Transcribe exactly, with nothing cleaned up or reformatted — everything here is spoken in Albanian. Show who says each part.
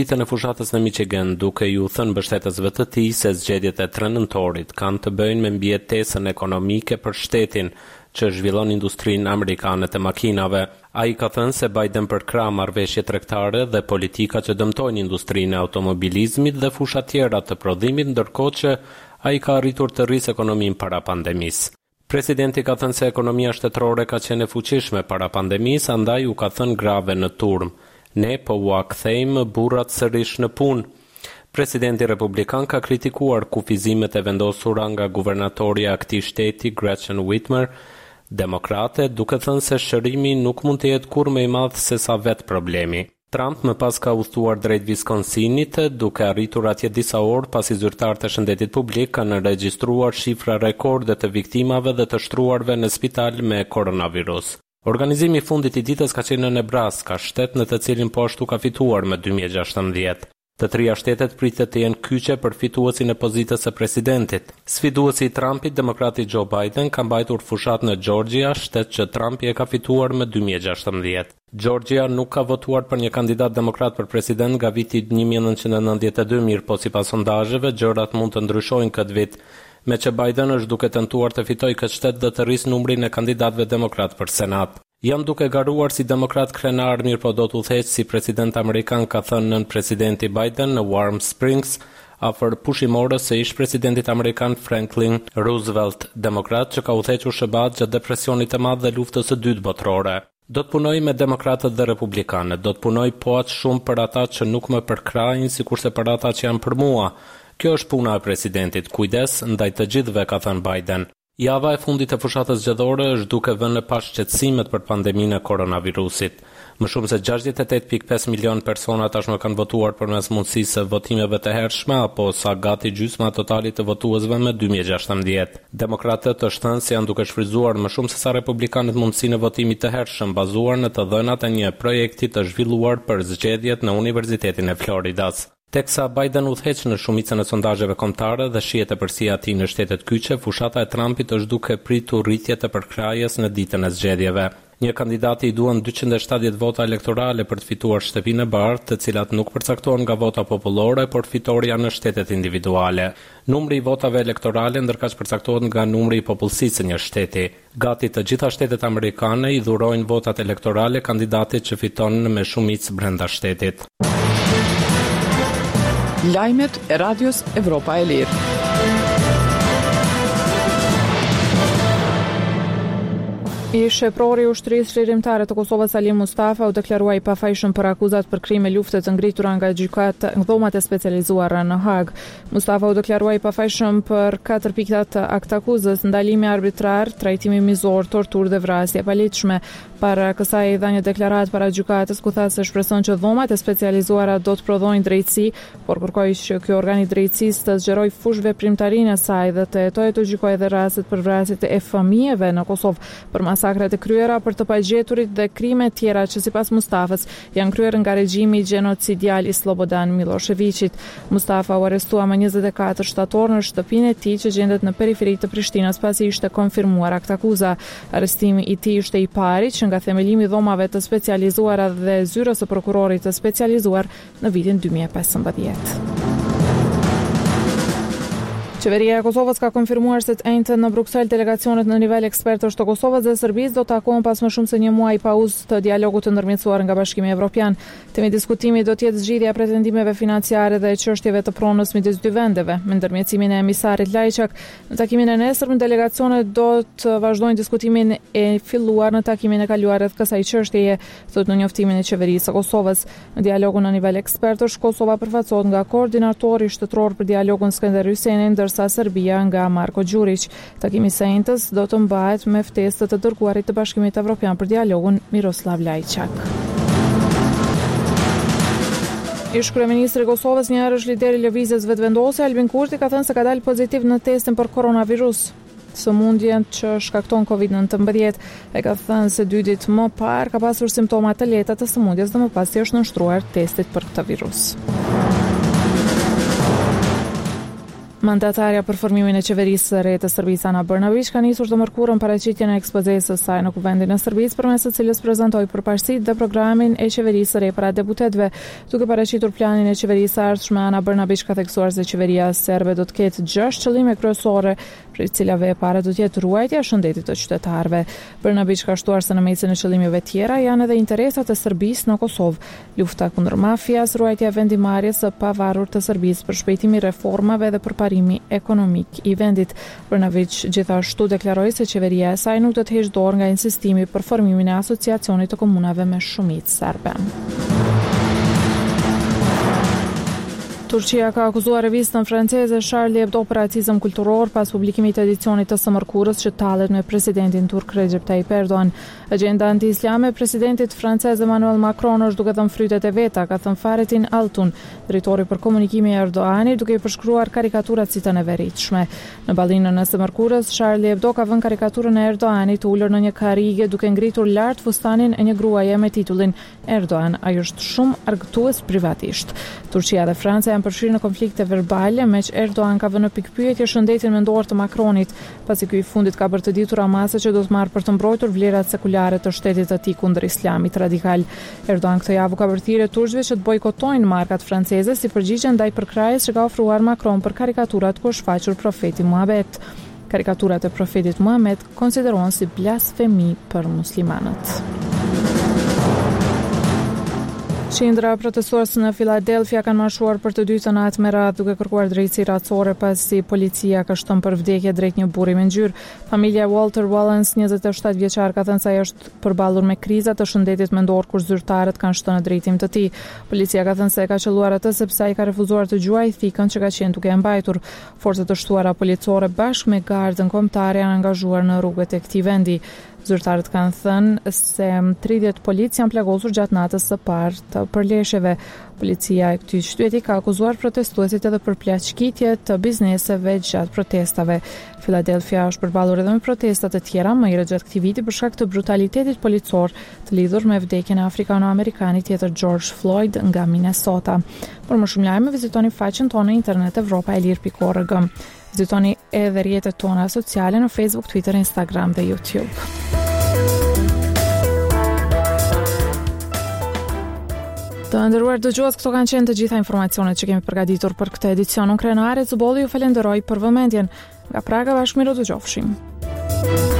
Speaker 1: Ditën e fushatës në Michigan, duke ju thënë mbështetësve të tij se zgjedhjet e tre nëntorit kanë të bëjnë me mbijetesën ekonomike për shtetin që zhvillon industrinë amerikane të makinave. Ai ka thënë se Biden përkrah marrëveshje tregtare dhe politika që dëmtojnë industrinë e automobilizmit dhe fusha tjera të prodhimit, ndërkohë që ai ka arritur të rrisë ekonominë para pandemisë. Presidenti ka thënë se ekonomia shtetërore ka qenë e fuqishme para pandemisë, andaj u ka thënë grave në turm: "Ne po u kthejmë burrat sërish në punë." Presidenti republikan ka kritikuar kufizimet e vendosura nga guvernatorja e këtij shteti Gretchen Whitmer, demokrate, duke thënë se shërimi nuk mund të jetë kurrë më i madh se sa vetë problemi. Trump më pas ka udhëtuar drejt Wisconsinit, duke arritur atje disa orë pasi zyrtarët e shëndetit publik kanë regjistruar shifra rekorde të viktimave dhe të shtruarve në spital me koronavirus. Organizimi i fundit i ditës ka qenë në Nebraska, shtet në të cilin po ashtu ka fituar me dy mijë e gjashtëdhjetë. Të trija shtetet pritet të jenë kyçe për fituesin e pozitës së presidentit. Sfiduesi i Trumpit, demokrati Joe Biden, ka mbajtur fushat në Georgia, shtet që Trumpi e ka fituar me dy mijë e gjashtëdhjetë. Georgia nuk ka votuar për një kandidat demokrat për president nga viti një mijë e nëntëqind e nëntëdhjetë e dy, mirë po sipas sondazheve gjërat mund të ndryshojnë këtë vit, me që Biden është duke tentuar të fitojë këtë shtet dhe të rrisë numrin e kandidatëve demokrat për senat. Jam duke garuar si demokrat krenar, mirë po do të udhëheq si president amerikan, ka thënë nën presidenti Biden në Warm Springs, afër pushimorës së ish presidentit amerikan Franklin Roosevelt, demokrat që ka udhëhequr Shëbat gjatë depresionit të madh dhe luftës së dytë botërore. Do të punoj me demokratët dhe republikanët, do të punoj po aq shumë për ata që nuk më përkrajnë sikurse për ata që janë për mua. Kjo është puna e presidentit, kujdes ndaj të gjithëve, ka thënë Biden. Java e fundit e fushatës zgjedhore është duke vënë në pas shqetësimet për pandeminë e koronavirusit. Më shumë se gjashtëdhjetë e tetë pikë pesë milion persona tashmë kanë votuar përmes mundësisë së votimeve të hershme, apo sa gati gjysma e totalit të votuesve me dy mijë e gjashtëdhjetë. Demokratët është thënë se janë duke shfrytzuar më shumë se sa republikanët mundësinë e votimit të hershëm, bazuar në të dhënat e një projekti të zhvilluar për zgjedhjet në Universitetin e Floridas. Teksa Biden udhëheq në shumicën e sondazheve kombëtare dhe shihet e përsia e tij në shtetet kyçe, fushata e Trumpit është duke pritur rritje të përkrahjes në ditën e zgjedhjeve. Një kandidati i duan dyqind e shtatëdhjetë vota elektorale për të fituar shtëpinë e bardhë, të cilat nuk përcaktohen nga vota popullore, por fitoria në shtetet individuale. Numri i votave elektorale ndërkaq përcaktohet nga numri i popullsisë së një shteti. Gati të gjitha shtetet amerikane i dhurojnë votat elektorale kandidatit që fiton me shumicë brenda shtetit.
Speaker 2: Lajmet e Radios Evropa e Lirë. Ish sheprori i ushtrisë shërimtare të Kosovës Salim Mustafa u deklarua i pafajshëm për akuzat për krime lufte të ngritura nga gjykata në dhomat e specializuara në Hag. Mustafa u deklarua i pafajshëm për katër piktat të akt akuzës: ndalimi arbitrar, trajtimi mizor, torturë dhe vrasje paligjshme. Para kësaj dha një deklaratë para gjykatës ku tha se shpreson që dhomat e specializuara do të prodhojnë drejtësi, por kërkoi që ky organ i drejtësisë të zgjerojë fush veprimtarinë e saj dhe të hetojë të gjykojë edhe rastet për vrasjet e fëmijëve në Kosovë, për masakrat e kryera për të pagjeturit dhe krime tjera që sipas Mustafës janë kryer nga regjimi gjenocidial i Slobodan Miloševićit. Mustafa u arrestua më njëzet e katër shtator në shtëpinë e tij që gjendet në periferi të Prishtinës pasi ishte konfirmuar akt akuza. Arrestimi i tij ishte i pari që nga themelimi i dhomave të specializuara dhe zyrës së prokurorit të specializuar në vitin dy mijë e pesëmbëdhjetë. Qeveria e Kosovës ka konfirmuar se të enjtën në Bruksel delegacionet në nivel ekspertësh të Kosovës dhe Serbisë do të takohen pas më shumë se një muaji pauzë të dialogut të ndërmjetësuar nga Bashkimi Evropian. Temi diskutimi do të jetë zgjidhja e pretendimeve financiare dhe çështjeve të pronës midis dy vendeve. Me ndërmjetësimin e emisarit Lajçak, në takimin e nesërm delegacionet do të vazhdojnë diskutimin e filluar në takimin e kaluar rreth kësaj çështjeje, thotë në njoftimin e qeverisë së Kosovës. Në dialogun në nivel ekspertësh, Kosova përfaqësohet nga koordinatori shtetëror për dialogun Skënder Hyseini, sa Serbia nga Marko Gjurić. Takimi i sejntës do të mbahet me ftesë të dërguarit të Bashkimit Evropian për dialogun Miroslav Lajçak. Ish kryeministri i Kosovës, një herësh lideri i lëvizjes vetëvendosje, Albin Kurti, ka thënë se ka dalë pozitiv në testin për koronavirus, sëmundjen që shkakton kovid nëntëmbëdhjetë. E ka thënë se dy ditë më parë ka pasur simptoma të lehta të sëmundjes dhe më pas i është nënshtruar testit për këtë virus. Mandatarja për formimin e qeverisë së re të Serbisë Ana Brnabić ka nisur të mërkurën paraqitjen e ekspozesë së saj në Kuvendin e Serbisë, përmes së cilës prezantoi përparësitë dhe programin e qeverisë së re para deputetëve. Duke paraqitur planin e qeverisë së ardhshme, Ana Brnabić ka theksuar se qeveria serbe do të ketë gjashtë qëllime kryesore, prej të cilave e para do të jetë ruajtja e shëndetit të qytetarëve. Brnabić ka shtuar se në mesin e qëllimeve tjera janë edhe interesat e Serbisë në Kosovë, lufta kundër mafias, ruajtja e vendimarrjes së pavarur të Serbisë, përshpejtimi i reformave dhe përparimi ekonomik i vendit. Brnabić gjithashtu deklaroi se qeveria e saj nuk do të heqë dorë nga insistimi për formimin e asociacionit të komunave me shumicë serbe. Turqia ka akuzuar revistën franceze Charlie Hebdo për racizëm kulturor pas publikimit të edicionit të së mërkurës që tallet me presidentin turk Recep Tayyip Erdogan. Agjenda anti-islame e presidentit francez Emmanuel Macron është duke dhënë frytet e veta, ka thënë Fahrettin Altun, drejtori për komunikimi i Erdoganit, duke i përshkruar karikaturat si të neveritshme. Në ballinën e së mërkurës, Charlie Hebdo ka vënë karikaturën e Erdoganit ulur në një karrige duke ngritur lart fustanin e një gruaje me titullin Erdogan, ai është shumë argëtues privatisht. Turqia dhe Franca janë përfshirë në konflikte verbale, me që Erdogan ka vënë në pikpyetje shëndetin mendor të Macronit, pasi ky i fundit ka bërë të ditur amase që do të marrë për të mbrojtur vlerat sekulare të shtetit të tij kundër islamit radikal. Erdogan këtë javë ka bërë thirrje turqëve që të bojkotojnë markat franceze si përgjigje ndaj përkrahjes që ka ofruar Macron për karikaturat ku është shfaqur profeti Muhammed. Karikaturat e profetit Muhammed konsiderohen si blasfemi për muslimanët. Qindra protestues në Filadelfia kanë marshuar për të dytën natë me radhë duke kërkuar drejtësi racore pasi policia ka shtuar për vdekje drejt një burri me ngjyrë. Familja Walter Wallace, njëzet e shtatë vjeçar, ka thënë se ai është përballur me kriza të shëndetit mendor kur zyrtarët kanë shtuar në drejtim të tij. Policia ka thënë se ka qelluar atë sepse ai ka refuzuar të gjuajë thikën që ka qenë duke e mbajtur. Forcat të shtuara policore bashkë me gardën kombëtare janë angazhuar në rrugët e këtij vendi. Zyrtarët kanë thënë se tridhjetë polic janë plagosur gjatë natës së parë të përleshjeve. Policia e këtij shtyti ka akuzuar protestuesit edhe për plaçkitje të bizneseve gjatë protestave. Philadelphia është përballur edhe me protesta të tjera më herët gjatë këtij viti për shkak të brutalitetit policor të lidhur me vdekjen e afrikano-amerikanit tjetër George Floyd nga Minnesota. Për më shumë lajme vizitoni faqen tonë në internet europa e lirë pikë org. Vizitoni edhe rrjetet tona sociale në Facebook, Twitter, Instagram dhe YouTube. Të nderuar dëgjues, këto kanë qenë të gjitha informacionet që kemi përgatitur për këtë edicion. Unë Krenare Cubolli ju falenderoj për vëmendjen. Nga Praga bashkë miru të qofshim.